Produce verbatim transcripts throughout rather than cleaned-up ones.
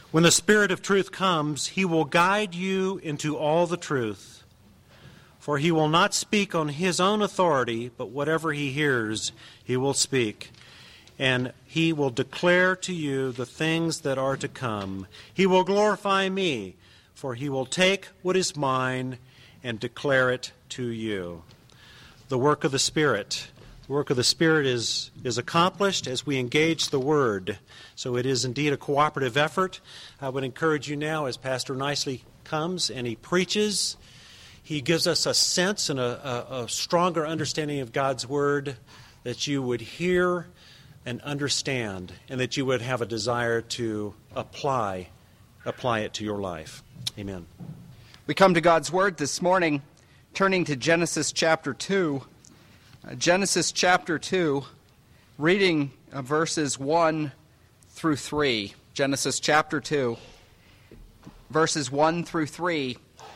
When the Spirit of truth comes, he will guide you into all the truth. For he will not speak on his own authority, but whatever he hears, he will speak. And he will declare to you the things that are to come. He will glorify me, for he will take what is mine and declare it to you. The work of the Spirit. The work of the Spirit is, is accomplished as we engage the Word. So it is indeed a cooperative effort. I would encourage you now, as Pastor Nicely comes and he preaches, he gives us a sense and a, a, a stronger understanding of God's Word, that you would hear and understand, and that you would have a desire to apply, apply it to your life. Amen. We come to God's Word this morning, turning to Genesis chapter two. Uh, Genesis chapter two, reading uh, verses one through three. Genesis chapter two, verses one through three.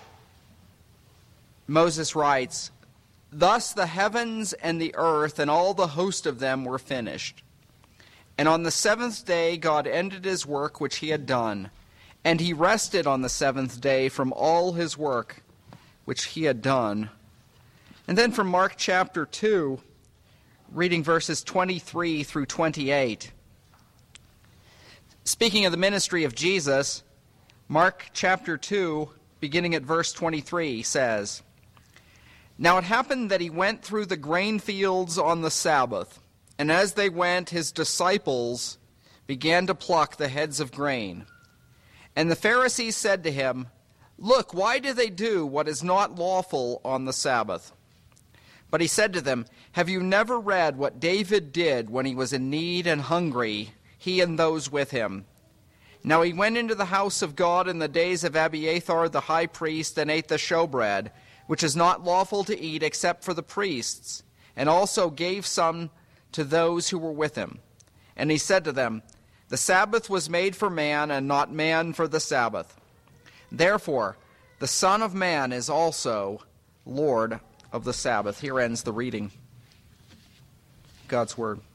Moses writes, "Thus the heavens and the earth and all the host of them were finished. And on the seventh day God ended his work which he had done, and he rested on the seventh day from all his work which he had done." And then from Mark chapter two, reading verses twenty-three through twenty-eight. Speaking of the ministry of Jesus, Mark chapter two, beginning at verse twenty-three, says, "Now it happened that he went through the grain fields on the Sabbath, and as they went, his disciples began to pluck the heads of grain. And the Pharisees said to him, 'Look, why do they do what is not lawful on the Sabbath?' But he said to them, 'Have you never read what David did when he was in need and hungry, he and those with him? Now he went into the house of God in the days of Abiathar the high priest, and ate the showbread, which is not lawful to eat except for the priests, and also gave some to those who were with him. And he said to them, The Sabbath was made for man, and not man for the Sabbath. Therefore, the Son of Man is also Lord of the Sabbath." Here ends the reading. God's Word.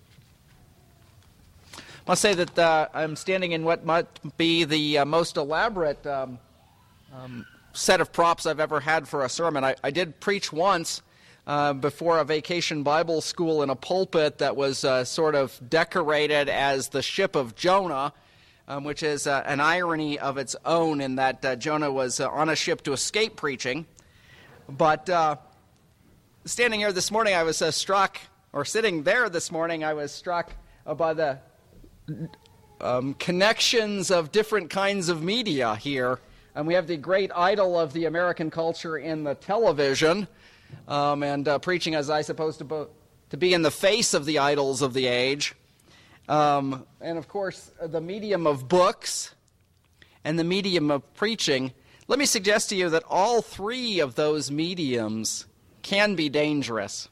I must say that uh, I'm standing in what might be the uh, most elaborate um, um, set of props I've ever had for a sermon. I, I did preach once uh, before a vacation Bible school in a pulpit that was uh, sort of decorated as the ship of Jonah, um, which is uh, an irony of its own in that uh, Jonah was uh, on a ship to escape preaching. But uh, standing here this morning, I was uh, struck, or sitting there this morning, I was struck uh, by the um, connections of different kinds of media here. And we have the great idol of the American culture in the television, um, and uh, preaching as I suppose to, bo- to be in the face of the idols of the age. Um, and of course, the medium of books and the medium of preaching. Let me suggest to you that all three of those mediums can be dangerous.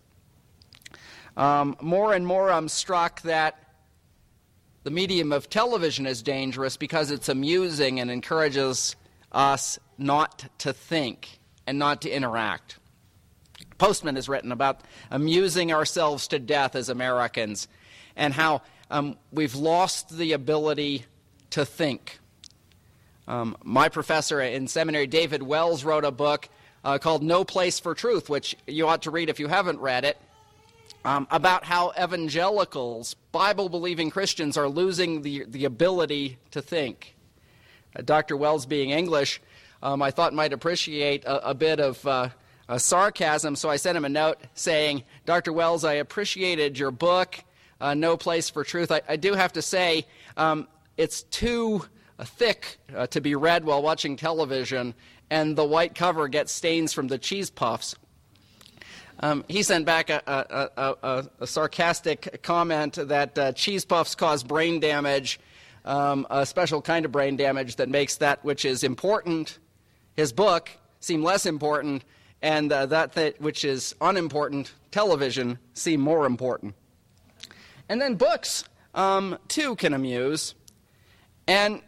Um, more and more I'm struck that the medium of television is dangerous because it's amusing and encourages us not to think and not to interact. Postman has written about amusing ourselves to death as Americans, and how um, we've lost the ability to think. Um, my professor in seminary, David Wells, wrote a book uh, called No Place for Truth, which you ought to read if you haven't read it, um, about how evangelicals, Bible-believing Christians, are losing the, the ability to think. Uh, Doctor Wells, being English, um, I thought might appreciate a, a bit of uh, a sarcasm, so I sent him a note saying, "Doctor Wells, I appreciated your book, uh, No Place for Truth. I, I do have to say, um, it's too uh, thick uh, to be read while watching television, and the white cover gets stains from the cheese puffs." Um, he sent back a, a, a, a, a sarcastic comment that uh, cheese puffs cause brain damage, um, a special kind of brain damage that makes that which is important, his book, seem less important, and uh, that th- which is unimportant, television, seem more important. And then books, um, too, can amuse. And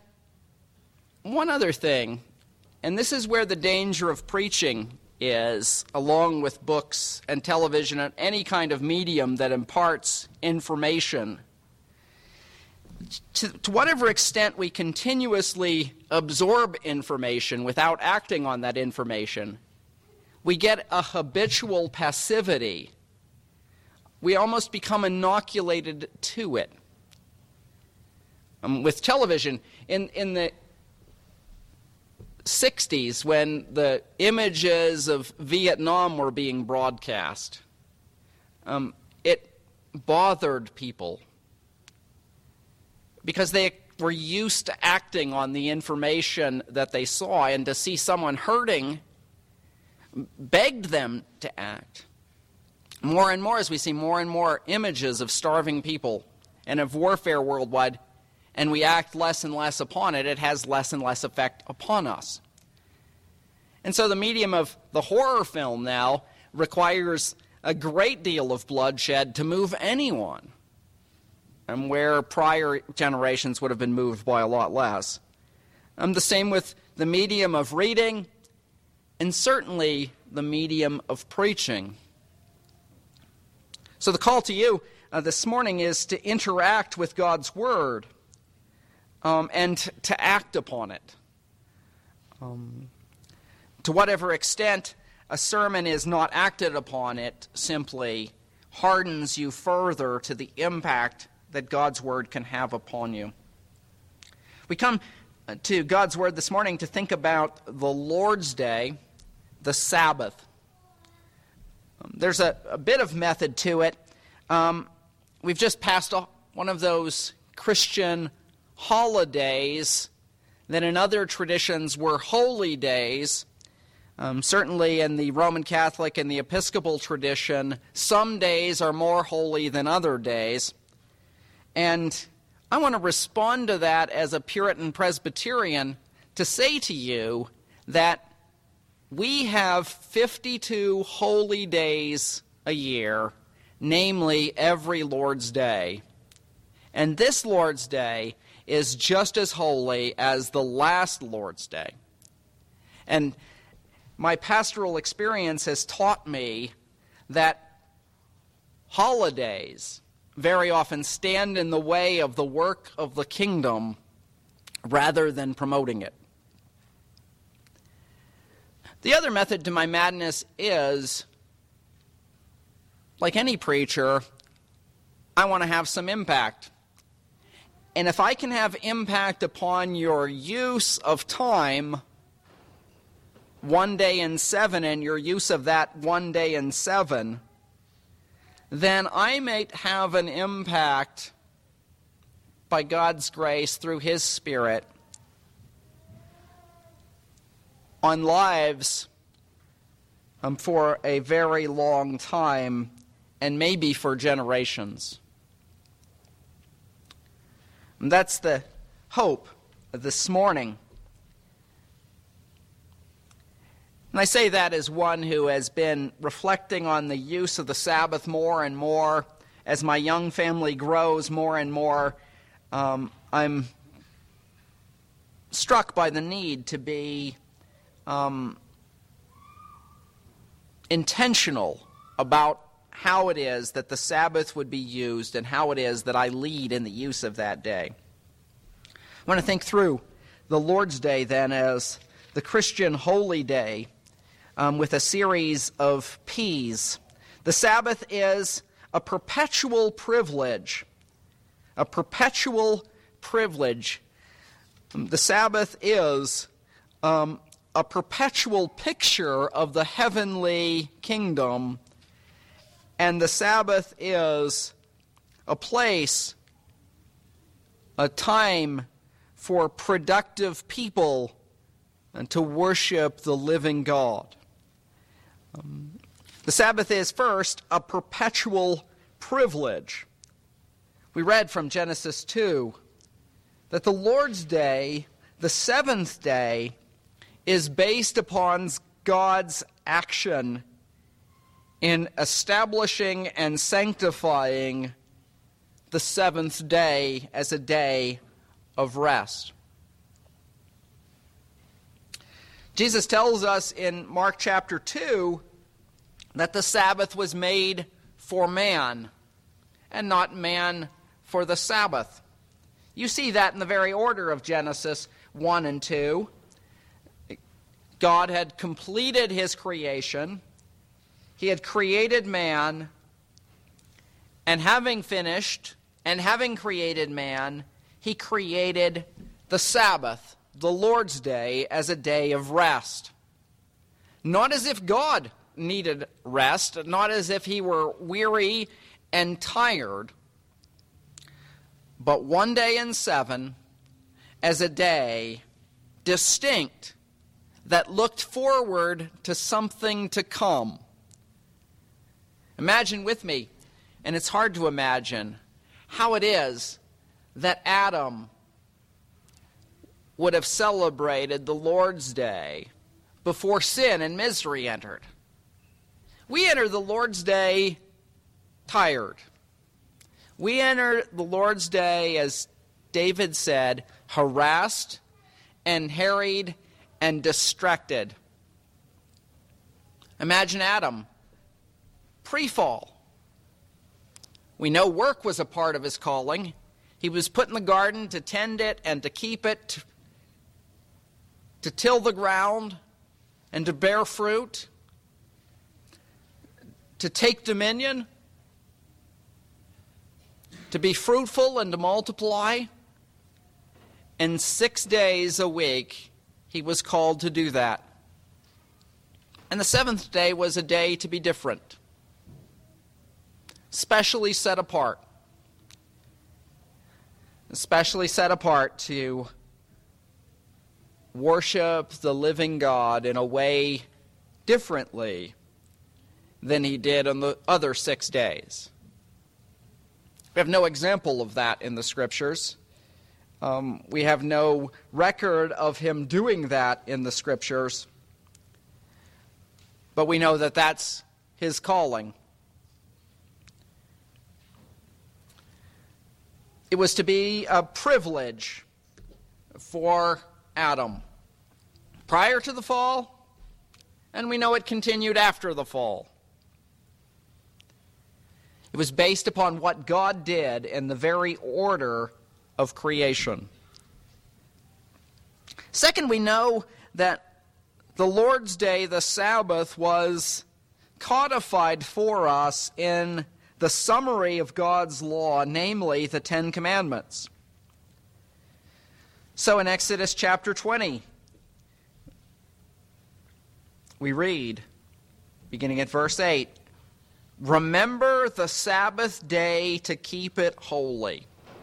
one other thing, and this is where the danger of preaching is, along with books and television and any kind of medium that imparts information. to, to whatever extent we continuously absorb information without acting on that information, we get a habitual passivity. We almost become inoculated to it. Um, with television, in, in the sixties, when the images of Vietnam were being broadcast, um, it bothered people because they were used to acting on the information that they saw, and to see someone hurting begged them to act. More and more, as we see more and more images of starving people and of warfare worldwide, and we act less and less upon it, it has less and less effect upon us. And so the medium of the horror film now requires a great deal of bloodshed to move anyone, and where prior generations would have been moved by a lot less. Um, the same with the medium of reading, and certainly the medium of preaching. So the call to you uh, this morning is to interact with God's Word um, and t- to act upon it. Um, to whatever extent a sermon is not acted upon, it simply hardens you further to the impact that God's Word can have upon you. We come to God's Word this morning to think about the Lord's Day, the Sabbath. Um, there's a, a bit of method to it. Um, we've just passed a, one of those Christian holidays that in other traditions were holy days. Um, certainly in the Roman Catholic and the Episcopal tradition, some days are more holy than other days. And I want to respond to that as a Puritan Presbyterian to say to you that we have fifty-two holy days a year, namely every Lord's Day. And this Lord's Day is just as holy as the last Lord's Day. And my pastoral experience has taught me that holidays very often stand in the way of the work of the kingdom rather than promoting it. The other method to my madness is, like any preacher, I want to have some impact. And if I can have impact upon your use of time, one day in seven, and your use of that one day in seven, then I might have an impact by God's grace through His Spirit on lives um, for a very long time, and maybe for generations. And that's the hope of this morning. And I say that as one who has been reflecting on the use of the Sabbath more and more. As my young family grows more and more, um, I'm struck by the need to be um, intentional about how it is that the Sabbath would be used and how it is that I lead in the use of that day. I want to think through the Lord's Day then as the Christian holy day, Um, with a series of P's. The Sabbath is a perpetual privilege. A perpetual privilege. Um, the Sabbath is um, a perpetual picture of the heavenly kingdom. And the Sabbath is a place, a time for productive people and to worship the living God. Um, the Sabbath is, first, a perpetual privilege. We read from Genesis two that the Lord's Day, the seventh day, is based upon God's action in establishing and sanctifying the seventh day as a day of rest. Jesus tells us in Mark chapter two that the Sabbath was made for man and not man for the Sabbath. You see that in the very order of Genesis one and two. God had completed his creation. He had created man, and having finished and having created man, he created the Sabbath, the Lord's Day, as a day of rest. Not as if God needed rest, not as if he were weary and tired, but one day in seven as a day distinct that looked forward to something to come. Imagine with me, and it's hard to imagine, how it is that Adam would have celebrated the Lord's Day before sin and misery entered. We enter the Lord's Day tired. We enter the Lord's Day, as David said, harassed and harried and distracted. Imagine Adam, pre-fall. We know work was a part of his calling. He was put in the garden to tend it and to keep it, to, to till the ground and to bear fruit, to take dominion, to be fruitful and to multiply. And six days a week, he was called to do that. And the seventh day was a day to be different, specially set apart. Especially set apart to worship the living God in a way differently than he did on the other six days. We have no example of that in the Scriptures. Um, we have no record of him doing that in the Scriptures. But we know that that's his calling. It was to be a privilege for Adam prior to the fall, and we know it continued after the fall. It was based upon what God did in the very order of creation. Second, we know that the Lord's Day, the Sabbath, was codified for us in the summary of God's law, namely the Ten Commandments. So in Exodus chapter twenty, we read, beginning at verse eight, "Remember the Sabbath day to keep it holy."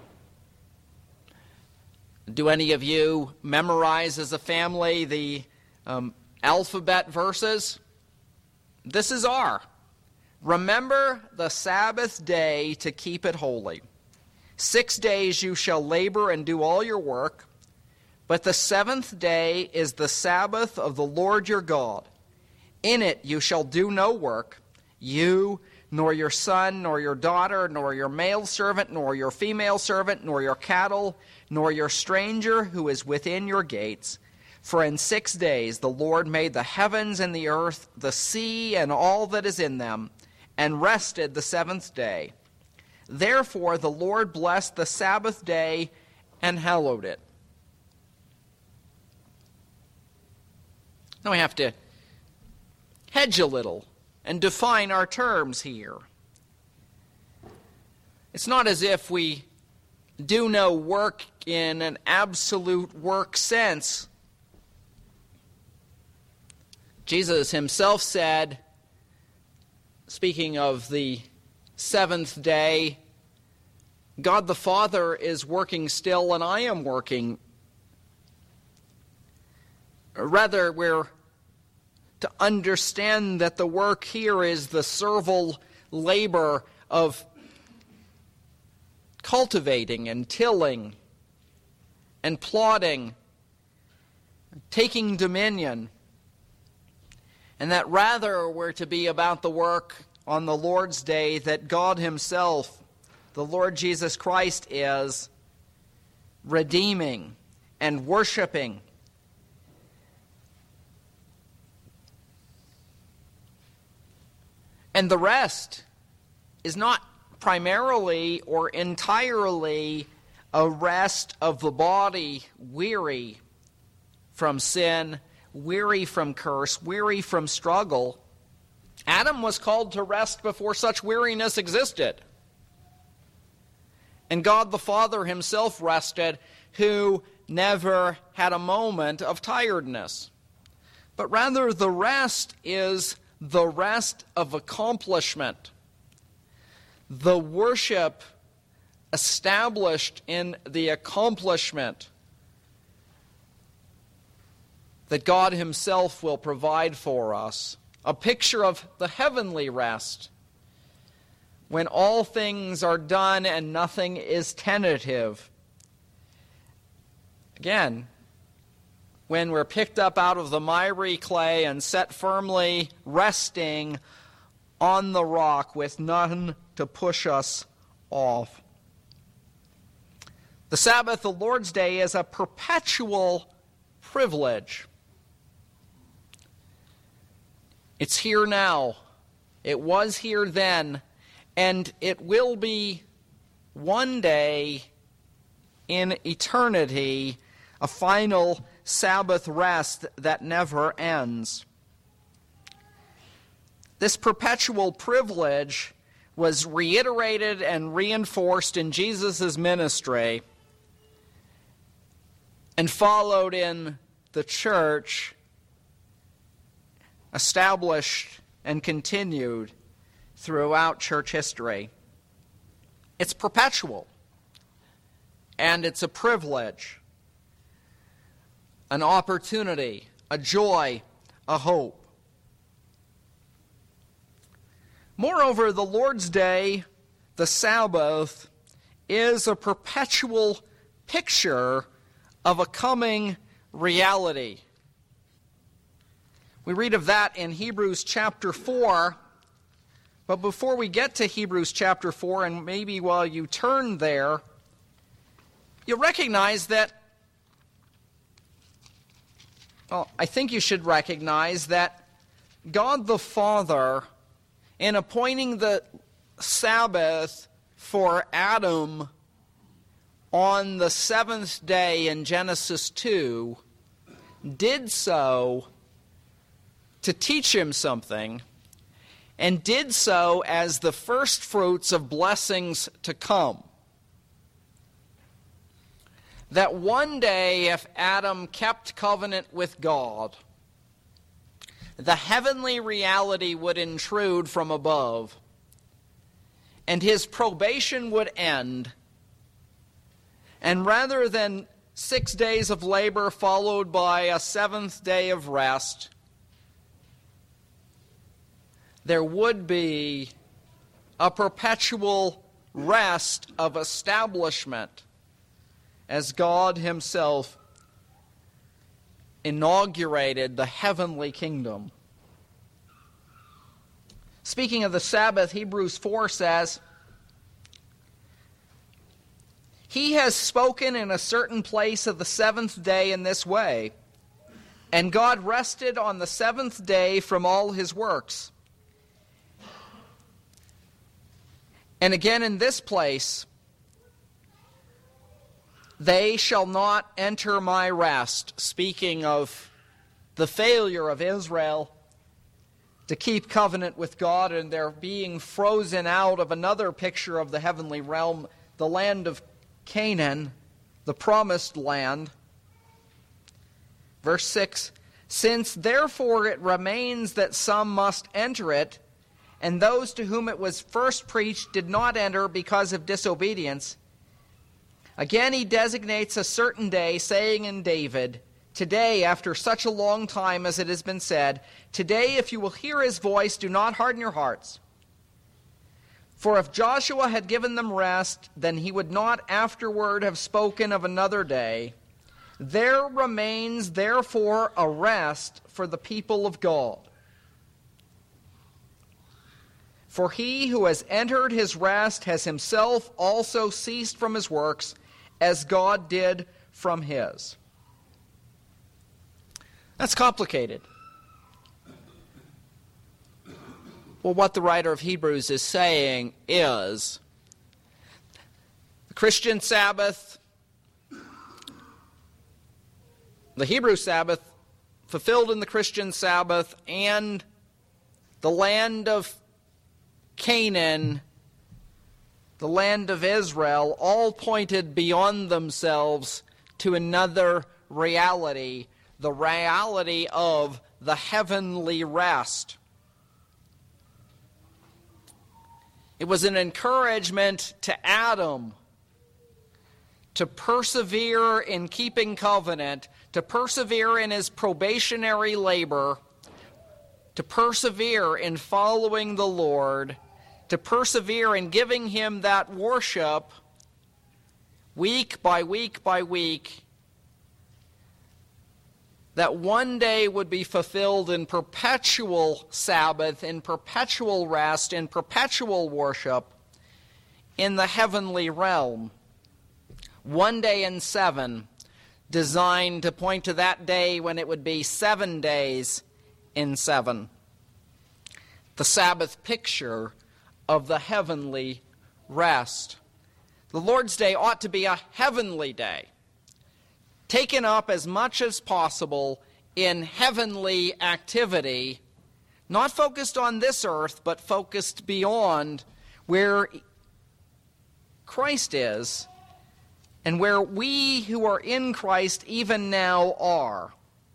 Do any of you memorize as a family the um, alphabet verses? This is R. "Remember the Sabbath day to keep it holy. Six days you shall labor and do all your work, but the seventh day is the Sabbath of the Lord your God. In it you shall do no work, you, nor your son, nor your daughter, nor your male servant, nor your female servant, nor your cattle, nor your stranger who is within your gates. For in six days the Lord made the heavens and the earth, the sea, and all that is in them, and rested the seventh day. Therefore the Lord blessed the Sabbath day and hallowed it." Now we have to hedge a little and define our terms here. It's not as if we do no work in an absolute work sense. Jesus himself said, speaking of the seventh day, God the Father is working still and I am working. Rather, we're to understand that the work here is the servile labor of cultivating and tilling and plodding, taking dominion, and that rather we're to be about the work on the Lord's Day that God himself, the Lord Jesus Christ, is redeeming and worshiping. And the rest is not primarily or entirely a rest of the body, weary from sin, weary from curse, weary from struggle. Adam was called to rest before such weariness existed. And God the Father himself rested, who never had a moment of tiredness. But rather the rest is the rest of accomplishment. The worship established in the accomplishment that God himself will provide for us. A picture of the heavenly rest, when all things are done and nothing is tentative. Again, when we're picked up out of the miry clay and set firmly resting on the rock with none to push us off. The Sabbath, the Lord's Day, is a perpetual privilege. It's here now. It was here then. And it will be one day in eternity, a final Sabbath rest that never ends. This perpetual privilege was reiterated and reinforced in Jesus' ministry and followed in the church, established and continued throughout church history. It's perpetual, and it's a privilege, an opportunity, a joy, a hope. Moreover, the Lord's Day, the Sabbath, is a perpetual picture of a coming reality. We read of that in Hebrews chapter four. But before we get to Hebrews chapter four, and maybe while you turn there, you'll recognize that, well, I think you should recognize that God the Father, in appointing the Sabbath for Adam on the seventh day in Genesis two, did so to teach him something, and did so as the first fruits of blessings to come. That one day, if Adam kept covenant with God, the heavenly reality would intrude from above, and his probation would end, and rather than six days of labor followed by a seventh day of rest, there would be a perpetual rest of establishment as God himself inaugurated the heavenly kingdom. Speaking of the Sabbath, Hebrews four says, "He has spoken in a certain place of the seventh day in this way, and God rested on the seventh day from all his works." And again in this place, "They shall not enter my rest," speaking of the failure of Israel to keep covenant with God and their being frozen out of another picture of the heavenly realm, the land of Canaan, the promised land. Verse six, "Since therefore it remains that some must enter it, and those to whom it was first preached did not enter because of disobedience, again he designates a certain day, saying in David, 'Today, after such a long time as it has been said, today if you will hear his voice, do not harden your hearts.' For if Joshua had given them rest, then he would not afterward have spoken of another day. There remains therefore a rest for the people of God. For he who has entered his rest has himself also ceased from his works, as God did from his." That's complicated. Well, what the writer of Hebrews is saying is, the Christian Sabbath the Hebrew Sabbath fulfilled in the Christian Sabbath, and the land of Canaan, the land of Israel, all pointed beyond themselves to another reality, the reality of the heavenly rest. It was an encouragement to Adam to persevere in keeping covenant, to persevere in his probationary labor, to persevere in following the Lord, to persevere in giving him that worship week by week by week, that one day would be fulfilled in perpetual Sabbath, in perpetual rest, in perpetual worship in the heavenly realm. One day in seven, designed to point to that day when it would be seven days in seven. The Sabbath picture of the heavenly rest. The Lord's Day ought to be a heavenly day, taken up as much as possible in heavenly activity, not focused on this earth, but focused beyond where Christ is and where we who are in Christ even now are.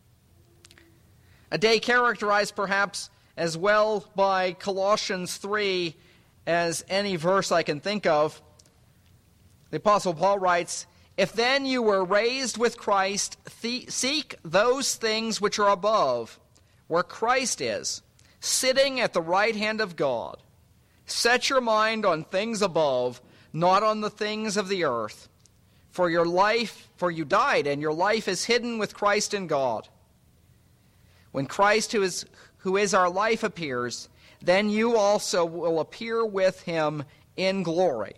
A day characterized perhaps as well by Colossians three as any verse I can think of. The Apostle Paul writes, "If then you were raised with Christ, th- seek those things which are above, where Christ is, sitting at the right hand of God. Set your mind on things above, not on the things of the earth. For your life, for you died, and your life is hidden with Christ in God. When Christ, who is, who is our life, appears, then you also will appear with him in glory."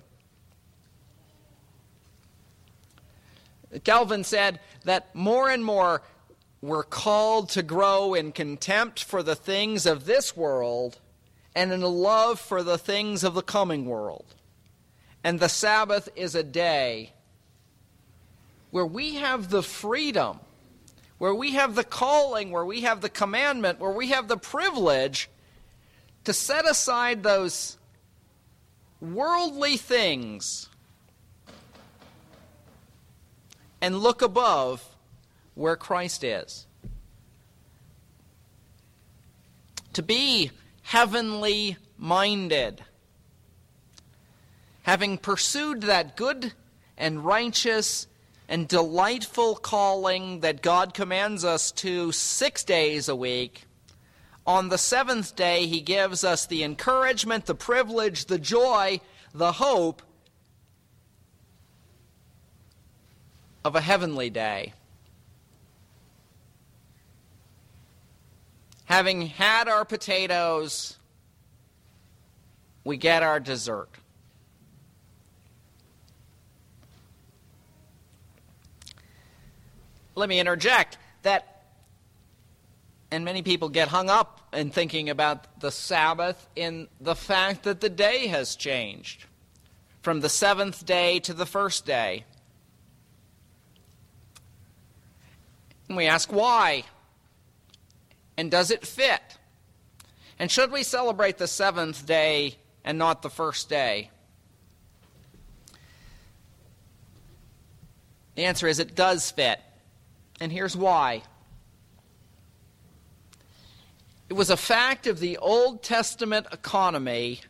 Calvin said that more and more we're called to grow in contempt for the things of this world and in a love for the things of the coming world. And the Sabbath is a day where we have the freedom, where we have the calling, where we have the commandment, where we have the privilege to set aside those worldly things and look above where Christ is. To be heavenly minded, having pursued that good and righteous and delightful calling that God commands us to six days a week, on the seventh day he gives us the encouragement, the privilege, the joy, the hope of a heavenly day. Having had our potatoes, we get our dessert. Let me interject that, and many people get hung up in thinking about the Sabbath in the fact that the day has changed from the seventh day to the first day. And we ask why? And does it fit? And should we celebrate the seventh day and not the first day? The answer is it does fit. And here's why. It was a fact of the Old Testament economy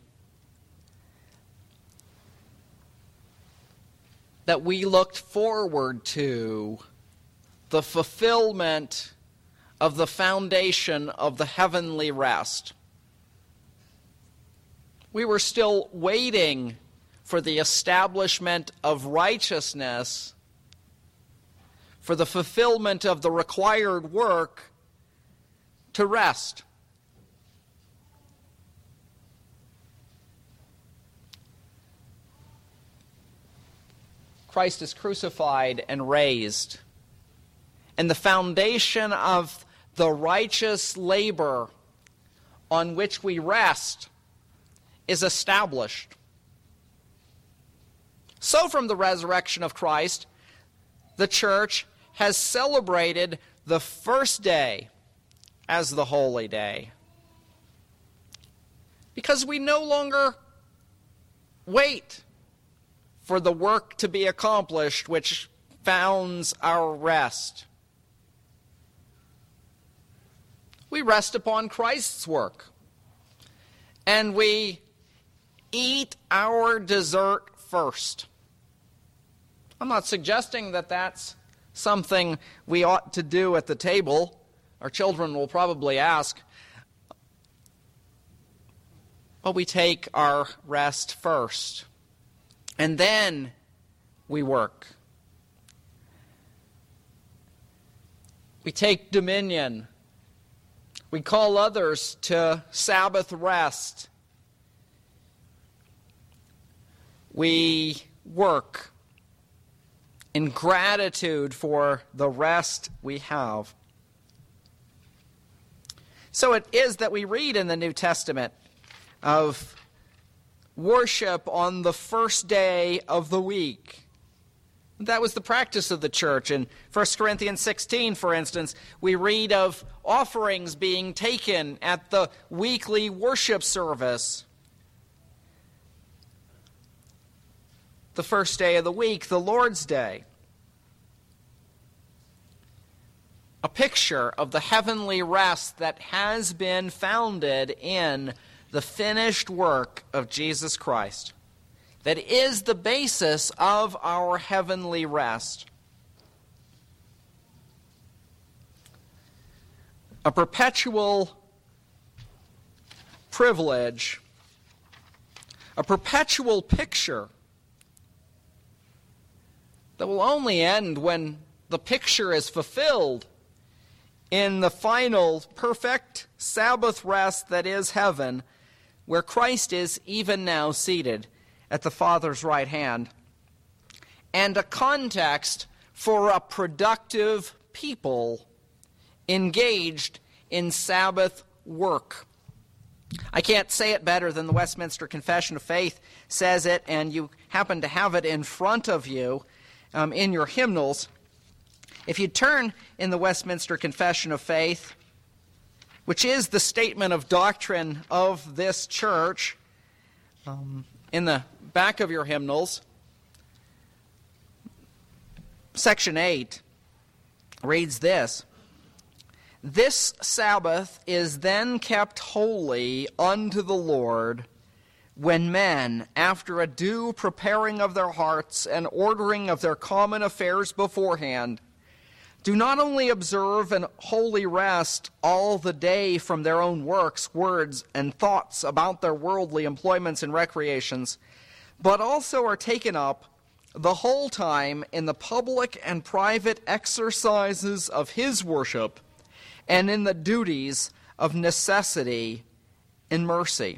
that we looked forward to the fulfillment of the foundation of the heavenly rest. We were still waiting for the establishment of righteousness, for the fulfillment of the required work to rest. Christ is crucified and raised, and the foundation of the righteous labor on which we rest is established. So from the resurrection of Christ, the church has celebrated the first day as the holy day. Because we no longer wait for the work to be accomplished which founds our rest. We rest upon Christ's work. And we eat our dessert first. I'm not suggesting that that's something we ought to do at the table. Our children will probably ask. But we take our rest first. And then we work. We take dominion. We call others to Sabbath rest. We work in gratitude for the rest we have. So it is that we read in the New Testament of worship on the first day of the week. That was the practice of the church. In First Corinthians sixteen, for instance, we read of offerings being taken at the weekly worship service. The first day of the week, the Lord's Day. A picture of the heavenly rest that has been founded in the finished work of Jesus Christ. That is the basis of our heavenly rest. A perpetual privilege, a perpetual picture that will only end when the picture is fulfilled in the final perfect Sabbath rest that is heaven, where Christ is even now seated at the Father's right hand, and a context for a productive people engaged in Sabbath work. I can't say it better than the Westminster Confession of Faith says it, and you happen to have it in front of you um, in your hymnals. If you turn in the Westminster Confession of Faith, which is the statement of doctrine of this church, um, in the back of your hymnals, section eight reads this: "This Sabbath is then kept holy unto the Lord, when men, after a due preparing of their hearts and ordering of their common affairs beforehand, do not only observe an holy rest all the day from their own works, words, and thoughts about their worldly employments and recreations, but also are taken up the whole time in the public and private exercises of his worship and in the duties of necessity and mercy."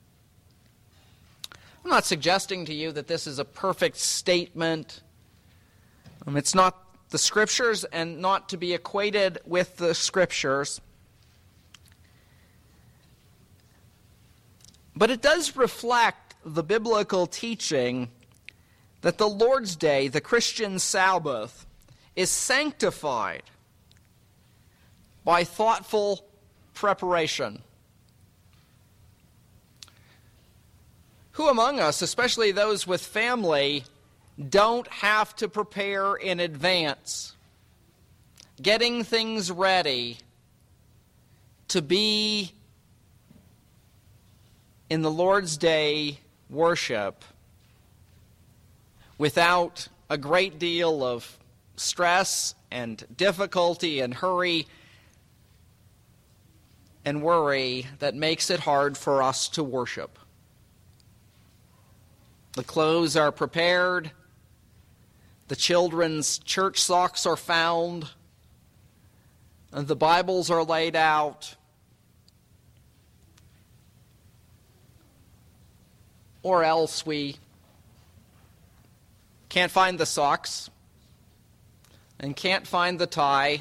I'm not suggesting to you that this is a perfect statement. Um, it's not the Scriptures and not to be equated with the Scriptures. But it does reflect the biblical teaching that the Lord's Day, the Christian Sabbath, is sanctified by thoughtful preparation. Who among us, especially those with family, don't have to prepare in advance, getting things ready to be in the Lord's Day worship without a great deal of stress and difficulty and hurry and worry that makes it hard for us to worship? The clothes are prepared. The children's church socks are found. And the Bibles are laid out. Or else we can't find the socks and can't find the tie.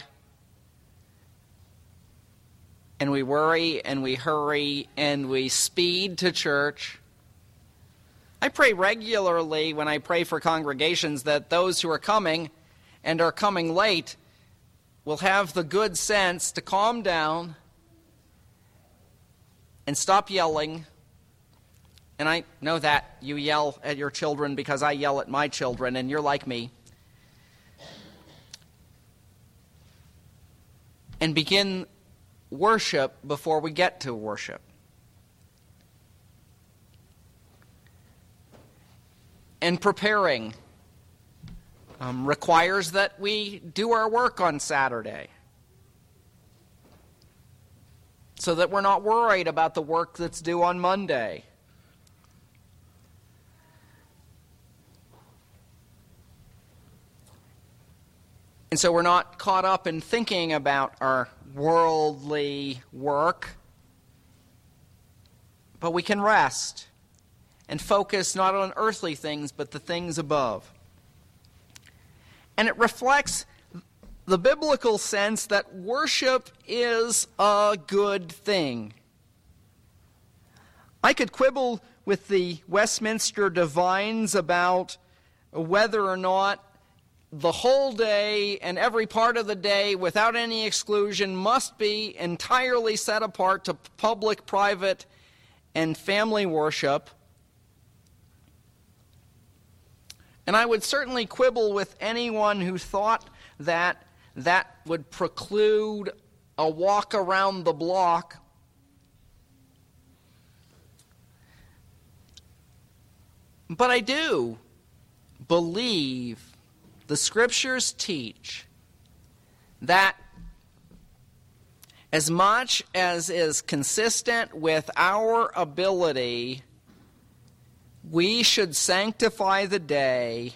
And we worry and we hurry and we speed to church. I pray regularly when I pray for congregations that those who are coming and are coming late will have the good sense to calm down and stop yelling. And I know that you yell at your children because I yell at my children, and you're like me. And begin worship before we get to worship. And preparing um, requires that we do our work on Saturday, so that we're not worried about the work that's due on Monday. And so we're not caught up in thinking about our worldly work, but we can rest and focus not on earthly things, but the things above. And it reflects the biblical sense that worship is a good thing. I could quibble with the Westminster divines about whether or not the whole day and every part of the day, without any exclusion, must be entirely set apart to public, private, and family worship. And I would certainly quibble with anyone who thought that that would preclude a walk around the block. But I do believe the Scriptures teach that as much as is consistent with our ability, we should sanctify the day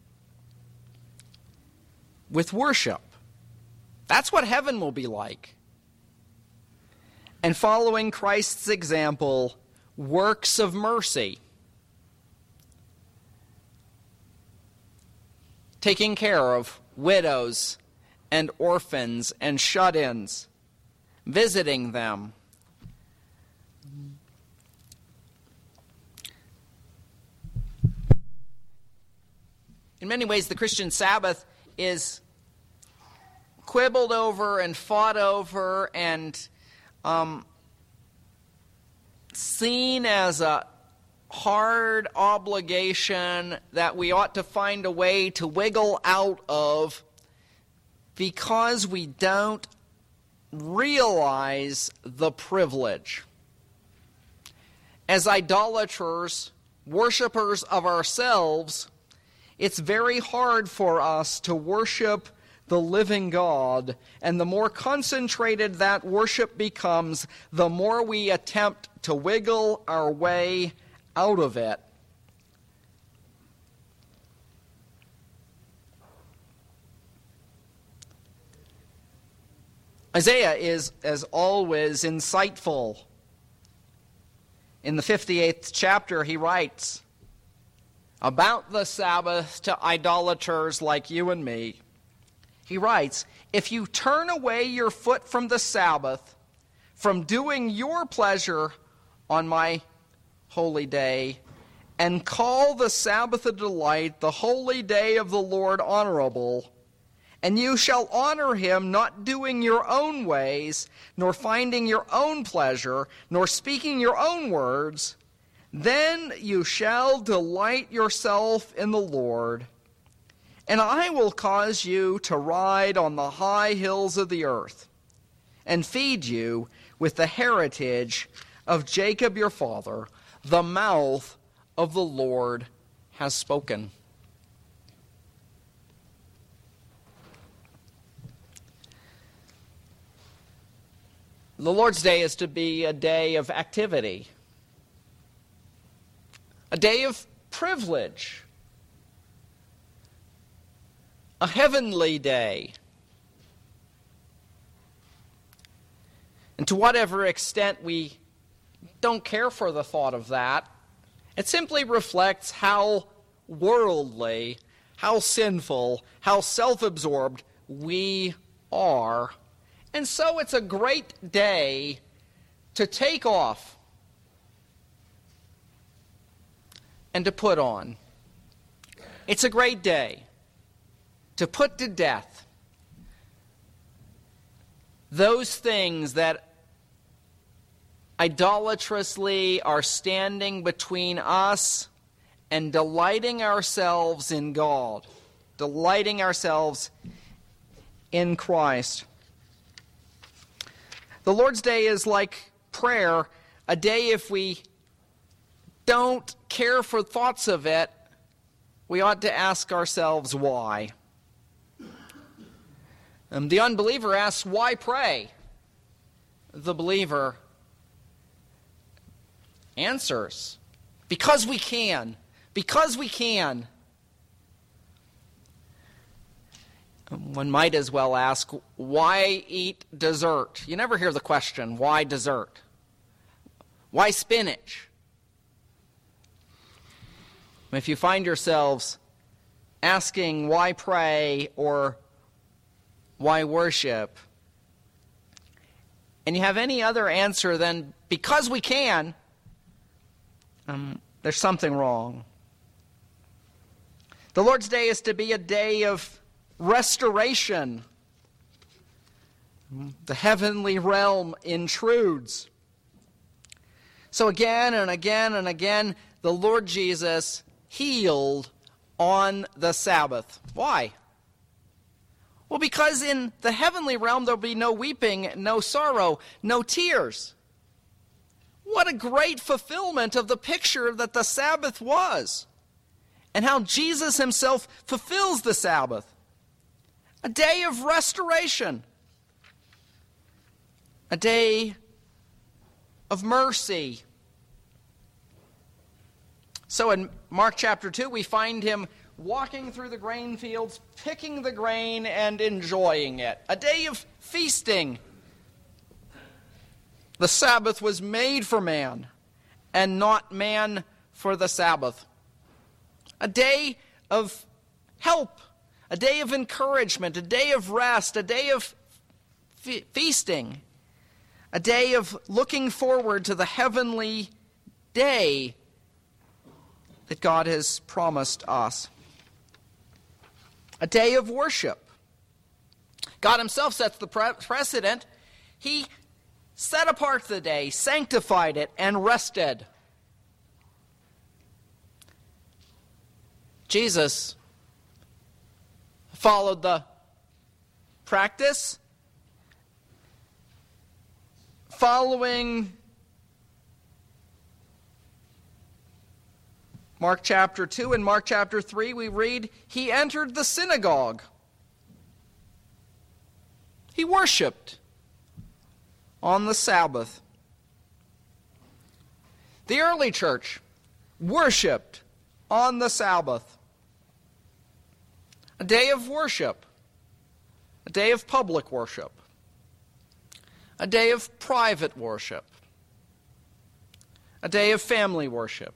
with worship. That's what heaven will be like. And following Christ's example, works of mercy. Taking care of widows and orphans and shut-ins, visiting them. In many ways, the Christian Sabbath is quibbled over and fought over and um, seen as a hard obligation that we ought to find a way to wiggle out of because we don't realize the privilege. As idolaters, worshipers of ourselves, it's very hard for us to worship the living God, and the more concentrated that worship becomes, the more we attempt to wiggle our way out of it. Isaiah is, as always, insightful. In the fifty-eighth chapter, he writes about the Sabbath to idolaters like you and me. He writes, "If you turn away your foot from the Sabbath, from doing your pleasure on my holy day, and call the Sabbath a delight, the holy day of the Lord honorable, and you shall honor him, not doing your own ways, nor finding your own pleasure, nor speaking your own words, then you shall delight yourself in the Lord, and I will cause you to ride on the high hills of the earth, and feed you with the heritage of Jacob your father. The mouth of the Lord has spoken." The Lord's Day is to be a day of activity, a day of privilege, a heavenly day. And to whatever extent we don't care for the thought of that, it simply reflects how worldly, how sinful, how self-absorbed we are. And so it's a great day to take off and to put on. It's a great day to put to death those things that idolatrously are standing between us and delighting ourselves in God, delighting ourselves in Christ. The Lord's Day is like prayer, a day if we don't care for thoughts of it, we ought to ask ourselves why. Um, the unbeliever asks, why pray? The believer answers, because we can. Because we can. One might as well ask, why eat dessert? You never hear the question, why dessert? Why spinach? If you find yourselves asking why pray or why worship, and you have any other answer than because we can, um, there's something wrong. The Lord's Day is to be a day of restoration. The heavenly realm intrudes. So again and again and again, the Lord Jesus healed on the Sabbath. Why? Well, because in the heavenly realm there will be no weeping, no sorrow, no tears. What a great fulfillment of the picture that the Sabbath was, and how Jesus himself fulfills the Sabbath. A day of restoration. A day of mercy. So in Mark chapter two, we find him walking through the grain fields, picking the grain and enjoying it. A day of feasting. The Sabbath was made for man, and not man for the Sabbath. A day of help, a day of encouragement, a day of rest, a day of fe- feasting, a day of looking forward to the heavenly day that God has promised us. A day of worship. God himself sets the pre- precedent. He set apart the day, sanctified it, and rested. Jesus followed the practice, following Mark chapter two and Mark chapter three, we read, he entered the synagogue. He worshiped on the Sabbath. The early church worshipped on the Sabbath. A day of worship. A day of public worship. A day of private worship. A day of family worship.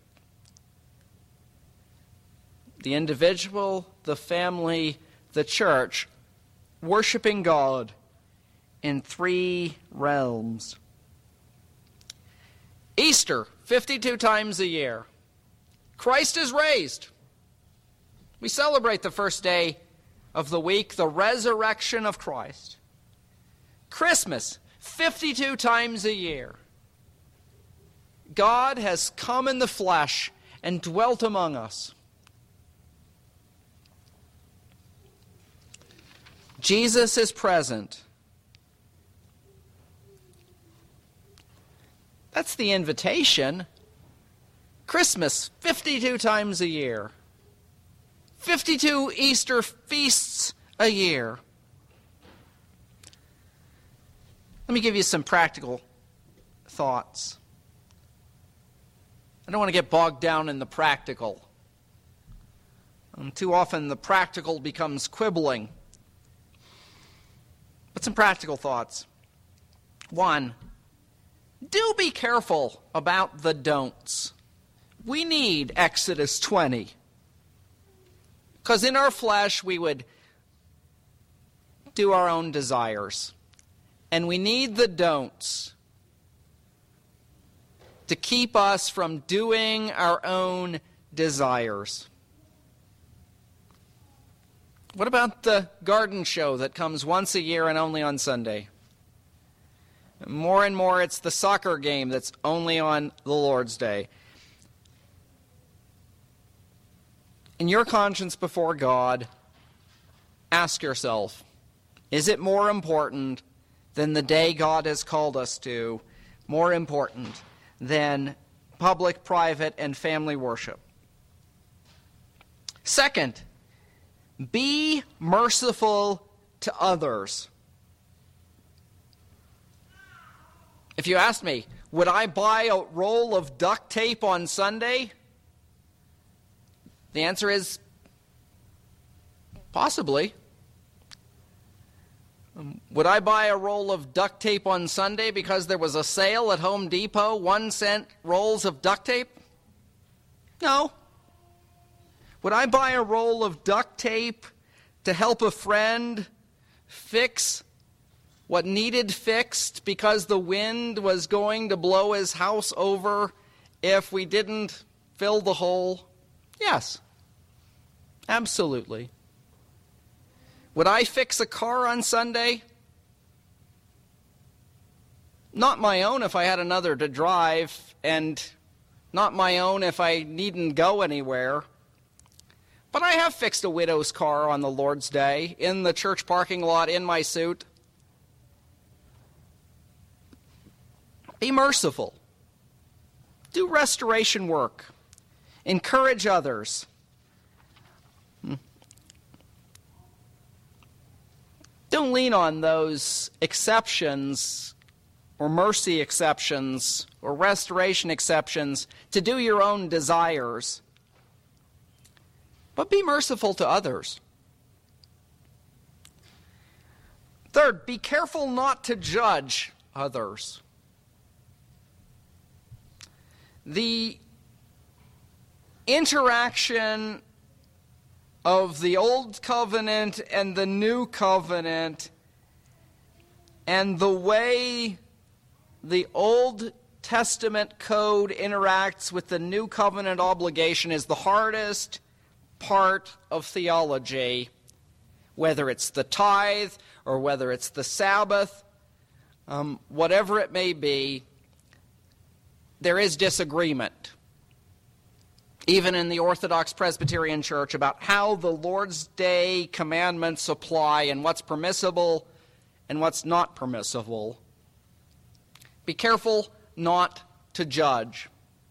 The individual, the family, the church, worshiping God in three realms. Easter, fifty-two times a year. Christ is raised. We celebrate the first day of the week, the resurrection of Christ. Christmas, fifty-two times a year. God has come in the flesh and dwelt among us. Jesus is present. That's the invitation. Christmas, fifty-two times a year. fifty-two Easter feasts a year. Let me give you some practical thoughts. I don't want to get bogged down in the practical. Um, too often the practical becomes quibbling. But some practical thoughts. One, do be careful about the don'ts. We need Exodus twenty. Because in our flesh we would do our own desires. And we need the don'ts to keep us from doing our own desires. What about the garden show that comes once a year and only on Sunday? More and more, it's the soccer game that's only on the Lord's Day. In your conscience before God, ask yourself, is it more important than the day God has called us to, more important than public, private, and family worship? Second, be merciful to others. If you asked me, would I buy a roll of duct tape on Sunday? The answer is possibly. Um, would I buy a roll of duct tape on Sunday because there was a sale at Home Depot, one cent rolls of duct tape? No. Would I buy a roll of duct tape to help a friend fix what needed fixed because the wind was going to blow his house over if we didn't fill the hole? Yes. Absolutely. Would I fix a car on Sunday? Not my own if I had another to drive, and not my own if I needn't go anywhere. But I have fixed a widow's car on the Lord's Day, in the church parking lot, in my suit. Be merciful. Do restoration work. Encourage others. Don't lean on those exceptions or mercy exceptions or restoration exceptions to do your own desires, but be merciful to others. Third, be careful not to judge others. The interaction of the Old Covenant and the New Covenant, and the way the Old Testament code interacts with the New Covenant obligation is the hardest part of theology, whether it's the tithe or whether it's the Sabbath, um, whatever it may be, there is disagreement, even in the Orthodox Presbyterian Church, about how the Lord's Day commandments apply and what's permissible and what's not permissible. Be careful not to judge.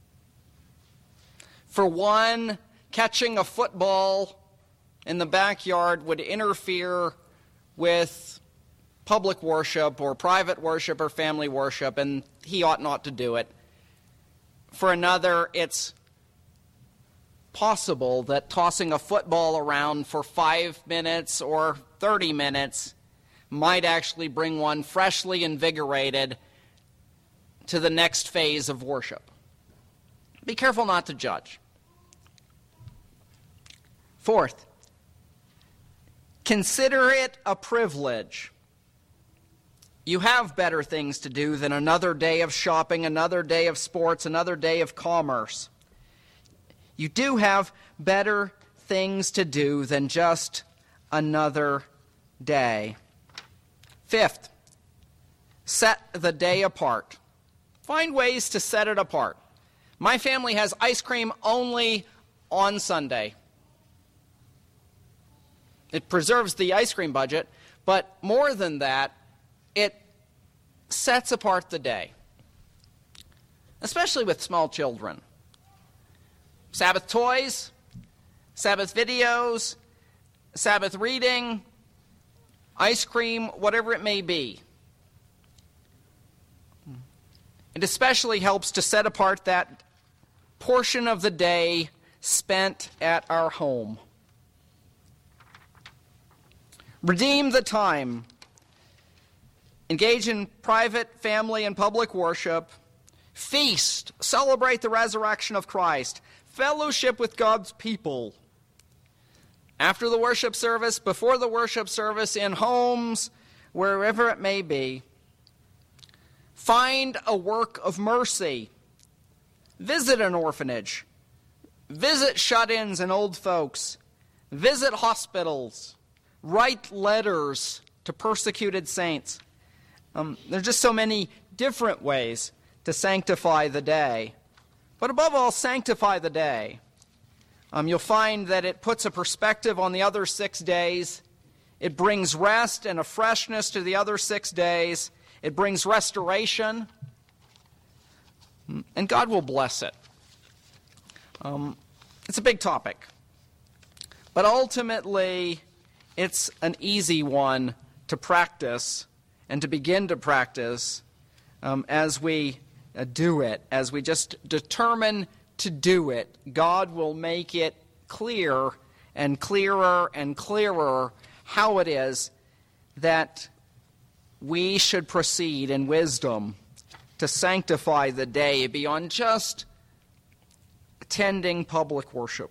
For one, catching a football in the backyard would interfere with public worship or private worship or family worship, and he ought not to do it. For another, it's possible that tossing a football around for five minutes or thirty minutes might actually bring one freshly invigorated to the next phase of worship. Be careful not to judge. Fourth, consider it a privilege. You have better things to do than another day of shopping, another day of sports, another day of commerce. You do have better things to do than just another day. Fifth, set the day apart. Find ways to set it apart. My family has ice cream only on Sunday. It preserves the ice cream budget, but more than that, it sets apart the day, especially with small children. Sabbath toys, Sabbath videos, Sabbath reading, ice cream, whatever it may be. It especially helps to set apart that portion of the day spent at our home. Redeem the time. Engage in private, family, and public worship. Feast. Celebrate the resurrection of Christ. Fellowship with God's people. After the worship service, before the worship service, in homes, wherever it may be. Find a work of mercy. Visit an orphanage. Visit shut-ins and old folks. Visit hospitals. Write letters to persecuted saints. Um, there's just so many different ways to sanctify the day. But above all, sanctify the day. Um, you'll find that it puts a perspective on the other six days. It brings rest and a freshness to the other six days. It brings restoration. And God will bless it. Um, it's a big topic. But ultimately, it's an easy one to practice and to begin to practice um, as we uh, do it, as we just determine to do it. God will make it clear and clearer and clearer how it is that we should proceed in wisdom to sanctify the day beyond just attending public worship.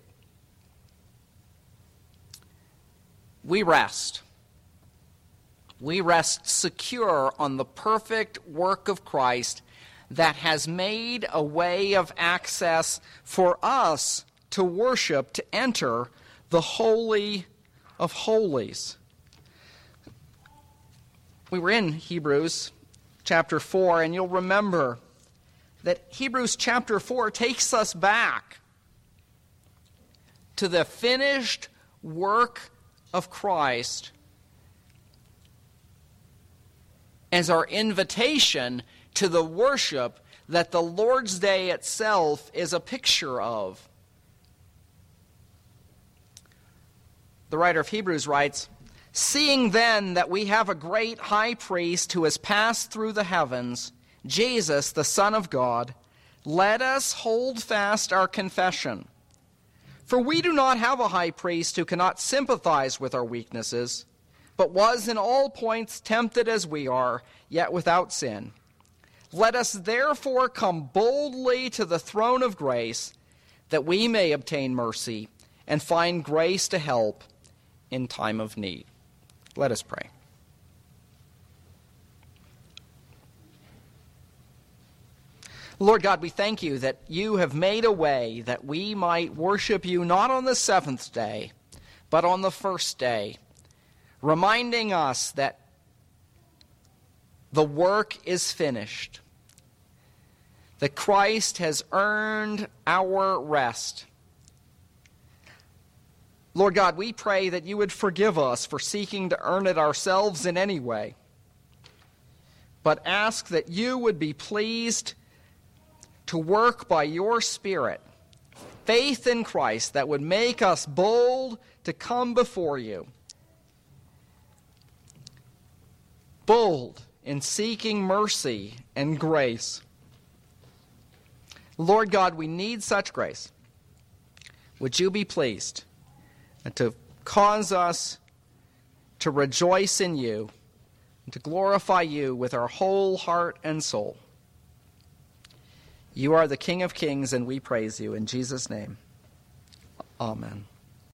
We rest. We rest secure on the perfect work of Christ that has made a way of access for us to worship, to enter the Holy of Holies. We were in Hebrews chapter four, and you'll remember that Hebrews chapter four takes us back to the finished work of Christ as our invitation to the worship that the Lord's Day itself is a picture of. The writer of Hebrews writes, "Seeing then that we have a great high priest who has passed through the heavens, Jesus, the Son of God, let us hold fast our confession. For we do not have a high priest who cannot sympathize with our weaknesses, but was in all points tempted as we are, yet without sin. Let us therefore come boldly to the throne of grace, that we may obtain mercy and find grace to help in time of need." Let us pray. Lord God, we thank you that you have made a way that we might worship you not on the seventh day, but on the first day, reminding us that the work is finished, that Christ has earned our rest. Lord God, we pray that you would forgive us for seeking to earn it ourselves in any way, but ask that you would be pleased to work by your Spirit, faith in Christ that would make us bold to come before you, bold in seeking mercy and grace. Lord God, we need such grace. Would you be pleased to cause us to rejoice in you and to glorify you with our whole heart and soul. You are the King of Kings, and we praise you. In Jesus' name, amen.